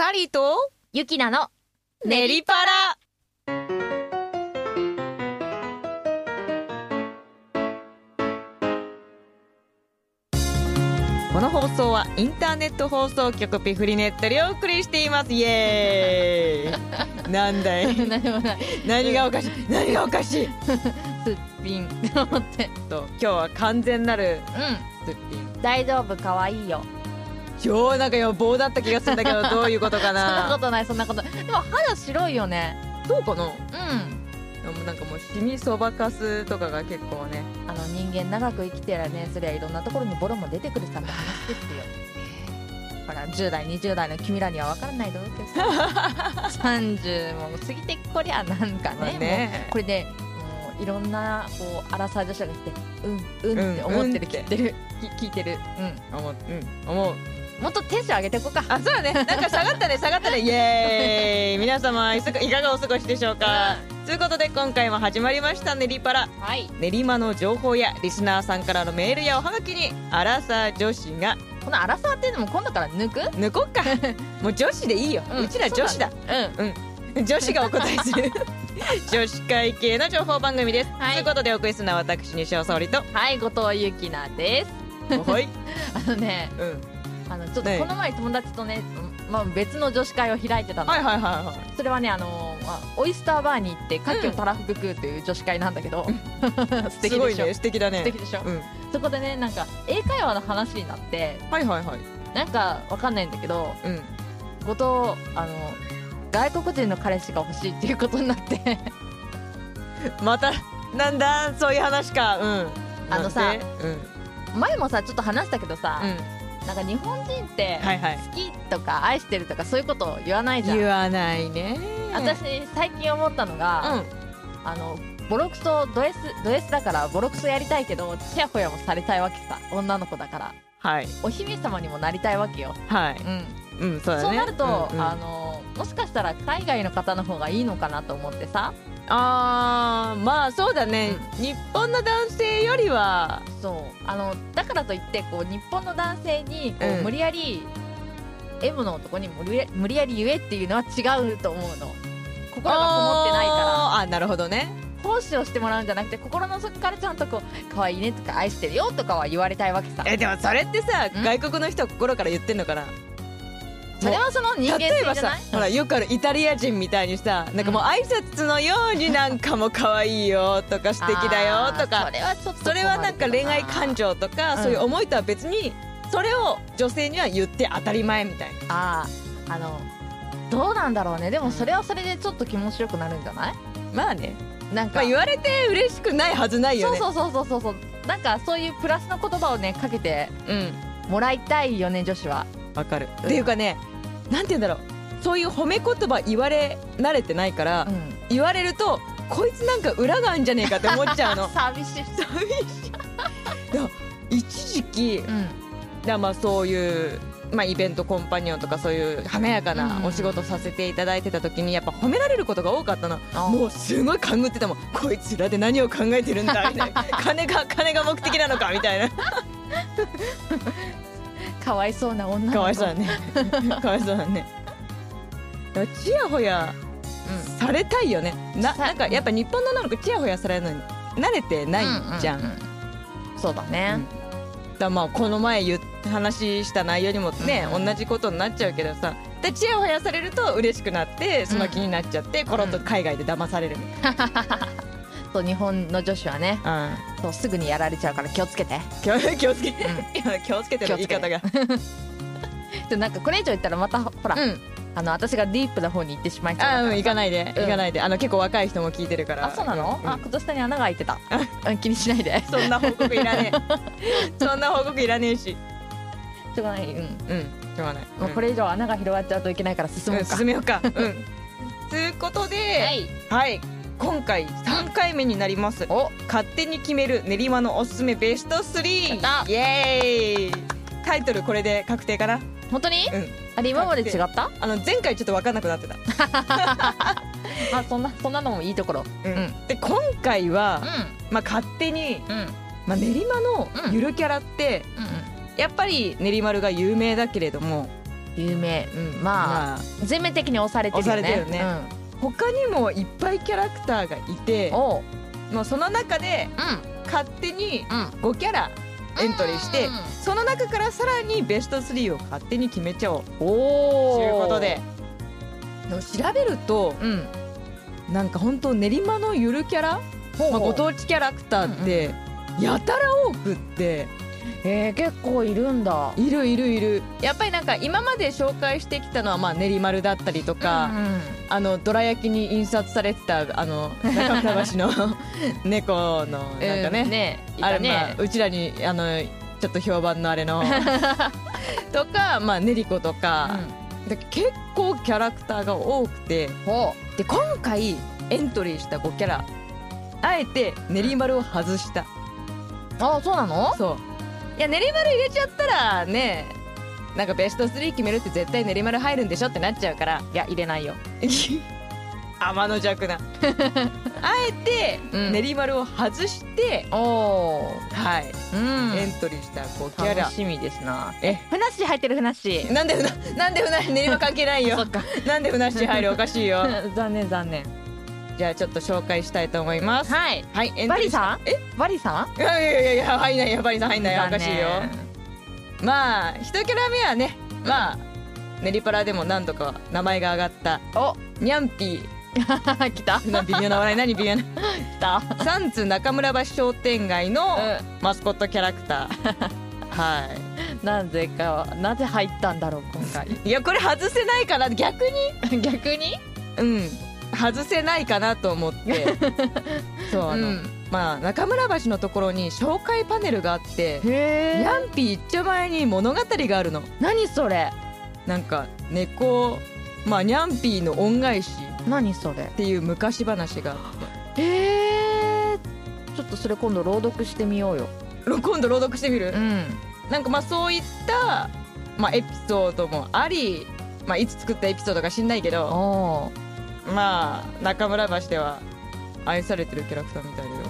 サリーとゆきなの練りパラ。この放送はインターネット放送局ピフリネットでお送りしています。イエーイなんだい何もない。 何がおかしい何がおかしいすっぴんと思ってと今日は完全なるすっぴん。 大丈夫、かわいいよ。 今日なんか予防だった気がするんだけどどういうことかそんなこな。 とない、そんなことない。でも肌白いよね。 そうかな。 うんでもなんかもうシミそばかすとかが結構ね。 人間長く生きてらね、そりゃいろんなところにボロも出てくるさって話ですよ。ほら10代20代の君らには分からないだろうけど30も過ぎてこりゃなんかね、 まあねもうこれでもういろんなこうアラサー女子が来てって思ってる、聞いてる。 思う。 もっとテンション上げていこうか。 あ、そうだね。なんか下がったねイエーイ皆様いかがお過ごしでしょうか。ということで今回も始まりました練りパラ。 はい、 練馬の情報やリスナーさんからのメールやおはがきにアラサー女子がこのアラサーっていうのも今度から抜こっかもう女子でいいよ、うちら女子だ。女子がお答えする女子会系の情報番組です。 はい、 ということでお送りするのは私西尾沙織とはい、後藤ゆきなです。 はいね、ちょっとこの前友達とね、別の女子会を開いてたの。それはね、オイスターバーに行って牡蠣をたらふく食うという女子会なんだけど、素敵でしょ。 すごいね、素敵だね。 素敵でしょ、そこでね、なんか英会話の話になって、なんかわかんないんだけど、後藤外国人の彼氏が欲しいっていうことになってまたなんだそういう話か。 さ、前もさちょっと話したけどさ、なんか日本人って好きとか愛してるとかそういうことを言わないじゃん。 言わないね。 私最近思ったのが、ボロクソド S だからボロクソやりたいけどチヤホヤもされたいわけさ、女の子だから。お姫様にもなりたいわけよ。 そうだね。 そうなると、もしかしたら海外の方の方がいいのかなと思ってさ。 まあそうだね、日本の男性よりは。 そうだからといってこう日本の男性にこう、無理やり M の男に無理やり言えっていうのは違うと思うの。心がこもってないから。 なるほどね。 奉仕をしてもらうんじゃなくて、心の底からちゃんとこう可愛いねとか愛してるよとかは言われたいわけさ。 でもそれってさ、外国の人は心から言ってんのかな。 それはその人間性じゃない？例えばさ、 ほらよくあるイタリア人みたいにさ、なんかもう挨拶のようになんかも可愛いよとか素敵だよとか、 それはちょっとそれはなんか恋愛感情とか、そういう思いとは別にそれを女性には言って当たり前みたいな。 どうなんだろうね。でもそれはそれでちょっと気持ちよくなるんじゃない？ まあね、 なんか言われて嬉しくないはずないよね。 そうなんかそういうプラスの言葉をねかけてもらいたいよね、女子は。 わかる。っていうかね、なんて言うんだろう、そういう褒め言葉言われ慣れてないから、言われるとこいつなんか裏があるんじゃねえかって思っちゃうの寂しい一時期、そういう、イベントコンパニオンとかそういう華やかなお仕事させていただいてた時にやっぱ褒められることが多かったの。もうすごい勘ぐってたもん。こいつらで何を考えてるんだみたいな金が目的なのかみたいなかわいそうな女の子。 かわいそうだねかわいそうだね。チヤホヤされたいよね。なんかやっぱ日本の女の子チヤホヤされるのに慣れてないじゃん。 そうだね。 この前話した内容にもね、同じことになっちゃうけどさ、でチヤホヤされると嬉しくなってその気になっちゃって、コロッと海外で騙されるみたいな。 そう日本の女子はね、そうすぐにやられちゃうから気をつけて。 気をつけて、気をつけての言い方がなんかこれ以上言ったらまたほら、私がディープな方に行ってしまいそうだから。 行かないで結構若い人も聞いてるから。 そうなの？靴下に穴が開いてた気にしないで。 そんな報告いらねえそんな報告いらねえし、 しょうがない。しょうがない。もうこれ以上穴が広がっちゃうといけないから進めようか。ということで、今回3回目になります。勝手に決める練馬のおすすめベスト3。イエーイ。タイトルこれで確定かな。 本当に？あれ今まで違った？ 前回ちょっと分かんなくなってたそんなのもいいところ。 で今回は勝手に練馬のゆるキャラってやっぱり練馬が有名だけれども、 有名、まあ全面的に押されてるよね。 押されてるね、他にもいっぱいキャラクターがいて、もうその中で勝手に5キャラエントリーして、その中からさらにベスト3を勝手に決めちゃおうということで、調べると、なんか本当練馬のゆるキャラ、ご当地キャラクターってやたら多くって、 結構いるんだ。 いる。やっぱりなんか今まで紹介してきたのは練馬だったりとか、どら焼きに印刷されてた中村橋の猫のなんかね、あれうちらにちょっと評判のあれのとか、練り子とか、結構キャラクターが多くて、で今回エントリーした5キャラ、あえて練馬を外した。 そうなの？ そう。いや練馬入れちゃったらね、なんかベスト3決めるって絶対練馬入るんでしょってなっちゃうから、 いや入れないよ。 天の弱な。あえて練馬を外して、はい、エントリーした5キャラ。 楽しみですな。ふなっしー入ってる。ふなっしーなんでふなっしー練馬関係ないよ。そっか。なんでふなっしー入る、おかしいよ。 残念。 じゃあちょっと紹介したいと思います。はい、 バリさん？バリさん？ いや入んないよ、バリさん入んないよ、おかしいよ。まあ1キャラ目はね、練馬ラでも何度か名前が挙がったニャンピー。 来た。 微妙な笑い、何微妙な。来た。サンツ中村橋商店街のマスコットキャラクター。 なぜ入ったんだろう今回。 いやこれ外せないかな、逆に外せないかなと思って。そう中村橋のところに紹介パネルがあって、ニャンピー一丁前に物語があるの。 何それ？ なんか猫、ニャンピーの恩返し。 何それ？ っていう昔話があって。 ちょっとそれ今度朗読してみようよ。 今度朗読してみる？なんかそういったエピソードもあり、いつ作ったエピソードか知んないけど、中村橋では愛されてるキャラクターみたいだよ。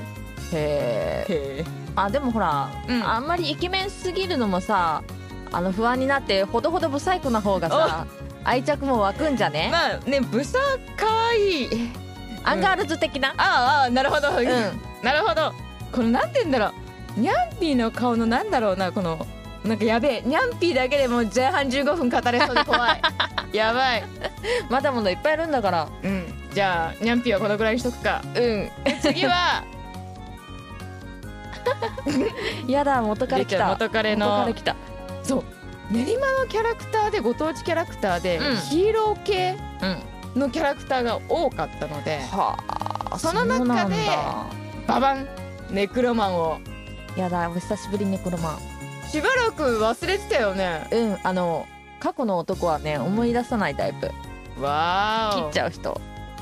でもほら、あんまりイケメンすぎるのもさ、不安になって、ほどほどブサイクな方がさ愛着も湧くんじゃね？ ブサかわいいアンガールズ的な。 なるほど、なるほど。このなんて言うんだろう、ニャンピーの顔のなんだろうな、このなんかやべえ、ニャンピーだけでもう前半15分語れそうで怖い。やばい。 まだまだいっぱいいるんだから。 じゃあニャンピーはこのぐらいにしとくか。次はやだ、元彼来た。 元彼来た。そう練馬のキャラクターで、ご当地キャラクターで、ヒーロー系のキャラクターが多かったので、その中でババンネクロマンを。 やだ、お久しぶりネクロマン。 しばらく忘れてたよね。 過去の男はね思い出さないタイプ。切っちゃう人。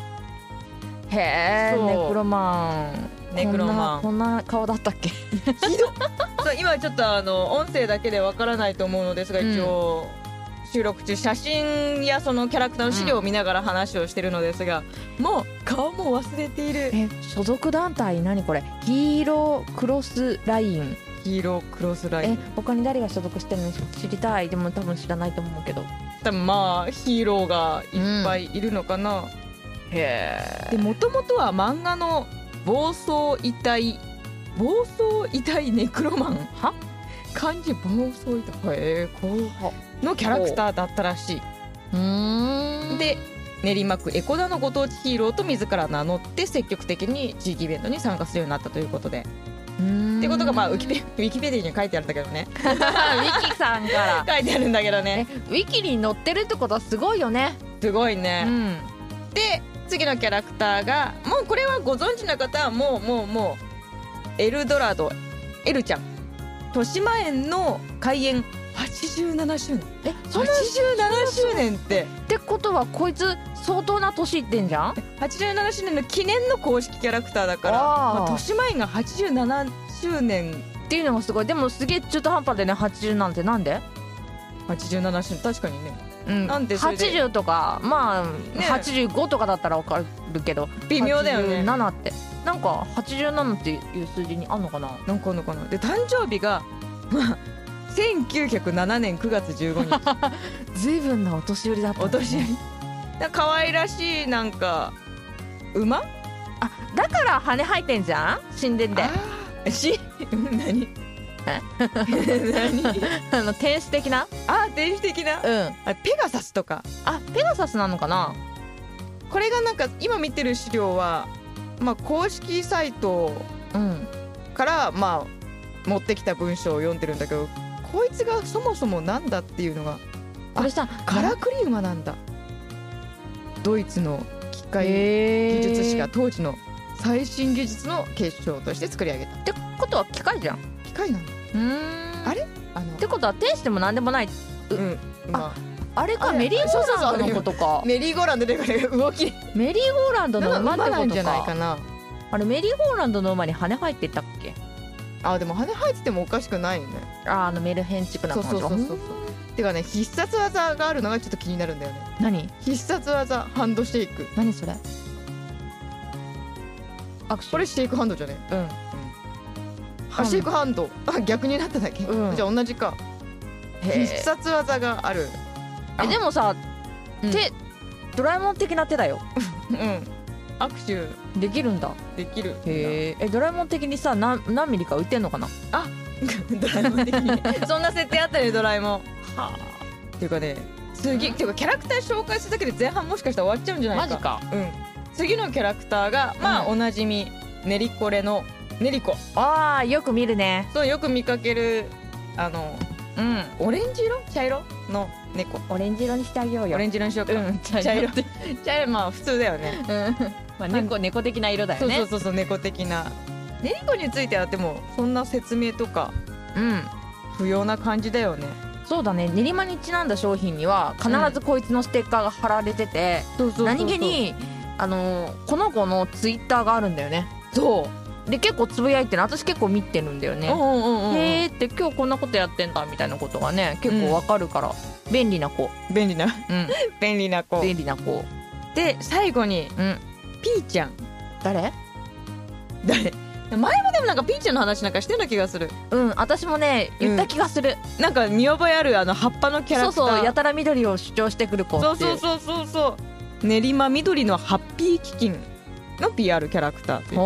ネクロマン。こんな顔だったっけ？ひど今ちょっと音声だけでわからないと思うのですが、一応収録中写真やそのキャラクターの資料を見ながら話をしてるのですが、もう顔も忘れている。 所属団体何これ？ヒーロークロスライン。他に誰が所属してるの知りたい。でも多分知らないと思うけど、 多分ヒーローがいっぱいいるのかな。でもともとは漫画の暴走遺体ネクロマン漢字暴走遺体のキャラクターだったらしい。で練馬区江古田のご当地ヒーローと自ら名乗って積極的に地域イベントに参加するようになったということで、ってことがウィキペディに書いてあるんだけどね。 ウィキさんから書いてあるんだけどね。 ウィキに載ってるってことはすごいよね。 すごいね。で次のキャラクターが、もうこれはご存知の方はもうエルドラド、エルちゃん。豊島園の開園87周年。87周年ってことはこいつ相当な年いってんじゃん。 87周年の記念の公式キャラクターだから、豊島園が87周年っていうのがすごい。でもすげえ中途半端でね、80なんて。なんで 87周年、確かにね。なんでそれで 80とか85とかだったら分かるけど、 微妙だよね。 87ってなんか87っていう数字にあんのかな。 なんかあんのかな。で誕生日が 1907年9月15日。 ずいぶんなお年寄りだった、ね、 お年寄り可愛らしいなんか馬。 あ、だから羽生えてんじゃん、神殿で。 何何天使的な。 天使的な。ペガサスとか。 ペガサスなのかな。 これがなんか今見てる資料は、まあ、公式サイトから、まあ、持ってきた文章を読んでるんだけど、こいつがそもそもなんだっていうのが、 これさ、 カラクリ馬なんだ。ドイツの機械技術士が当時の最新技術の結晶として作り上げた。 ってことは機械じゃん。 機械なの。あれってことは天使でも何でもない。あれか、メリーゴーランドのことか。 メリーゴーランドで動き、 メリーゴーランドの馬ってことか。 なんじゃないかな。 あれメリーゴーランドの馬に羽生えてたっけ。 でも羽生えててもおかしくないよね。 メルヘンチックな感じ。そうてかね、必殺技があるのがちょっと気になるんだよね。 何？ 必殺技ハンドシェイク。 何それ？ これシェイクハンドじゃね？シェイクハンド。逆になっただけ。じゃあ同じか。必殺技がある。 でもさ、ドラえもん的な手だよ。 握手できるんだ。 できる。 ドラえもん的にさ、何ミリか浮いてんのかな。 ドラえもん的にそんな設定あったね、ドラえもん。っていうかね、っていうかキャラクター紹介するだけで前半もしかしたら終わっちゃうんじゃないか。 マジか。 次のキャラクターがまあおなじみネリコレのネリコ。 よく見るね。 そう、よく見かけるオレンジ色茶色の猫。 オレンジ色にしてあげようよ。 オレンジ色にしようか。茶色まあ普通だよね。 猫的な色だよね。 そう猫的な。ネリコについてはでもそんな説明とか不要な感じだよね。 そうだね。練馬にちなんだ商品には必ずこいつのステッカーが貼られてて、何気にこの子のツイッターがあるんだよね。そうで、結構つぶやいてる。私結構見てるんだよね。へーって、今日こんなことやってんだみたいなことがね、結構わかるから、便利な子。便利な子で、最後にピーちゃん。誰前もでもなんかピーちゃんの話なんかしてるような気がする。 私もね言った気がする。 なんか見覚えある葉っぱのキャラクター。 そう、やたら緑を主張してくる子っていう。 そう練馬緑のハッピーキキンの PR キャラクターっていう。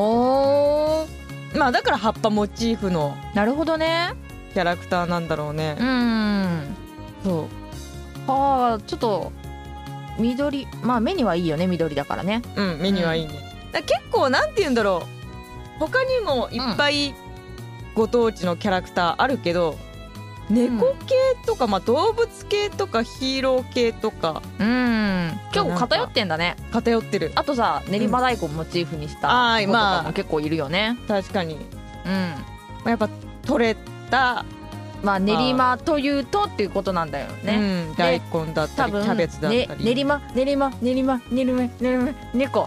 まあだから葉っぱモチーフの。 なるほどね。 キャラクターなんだろうね。そう。 ちょっと緑、まあ目にはいいよね、緑だからね。 目にはいいね。結構なんて言うんだろう。他にもいっぱいご当地のキャラクターあるけど、猫系とか、動物系とかヒーロー系とか、 結構偏ってんだね。 偏ってる。 あとさ、練馬大根モチーフにした子とかも結構いるよね。 確かに。やっぱ取れた、 練馬というとっていうことなんだよね。 大根だったりキャベツだったり。練馬猫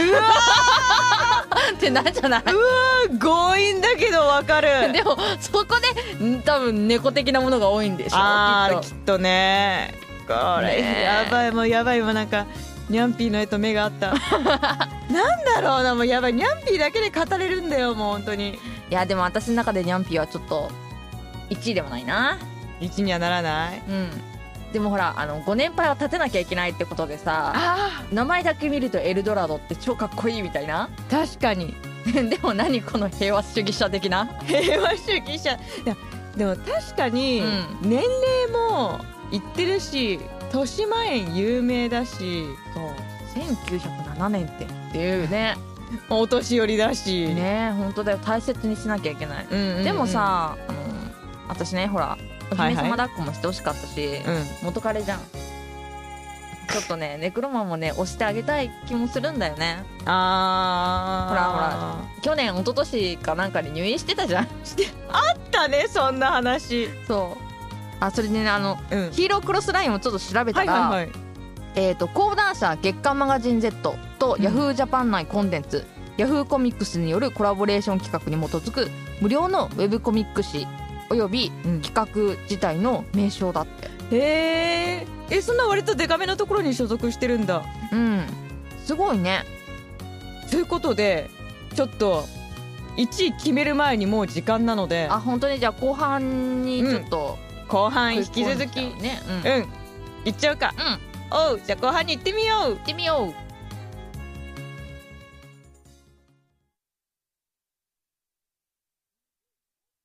ってなんじゃない？強引だけどわかる。でもそこで多分猫的なものが多いんでしょ。 きっとね。これやばい、もうやばい。もうなんかニャンピーの絵と目があった。なんだろうな、もうやばい。ニャンピーだけで語れるんだよ、もう本当に。 いやでも私の中でニャンピーはちょっと1位でもないな。 1位にはならない。 でもほらご年配は立てなきゃいけないってことでさ、名前だけ見るとエルドラドって超かっこいいみたいな。 確かに。 でも何この平和主義者的な。 平和主義者。でも確かに年齢もいってるし、豊島園有名だし。 そう、1907年っていうね。 お年寄りだしね。本当だよ、大切にしなきゃいけない。でもさ、私ね、ほらお姫様抱っこもしてほしかったし、元彼じゃん。ちょっとね、ネクロマンもね押してあげたい気もするんだよね。ほら去年一昨年かなんかに入院してたじゃん。 あったね、そんな話。 そう。それでね、ヒーロークロスラインをちょっと調べたら、講談社月刊マガジン Z とヤフージャパン内コンテンツ、ヤフーコミックスによるコラボレーション企画に基づく無料のウェブコミック誌および企画自体の名称だって。 そんな割とデカめのところに所属してるんだ。 すごいね。 ということでちょっと 1位決める前にもう時間なので、 あ、本当にじゃあ後半にちょっと、 後半引き続きね、 行っちゃうか。おう、じゃあ後半に行ってみよう。 行ってみよう。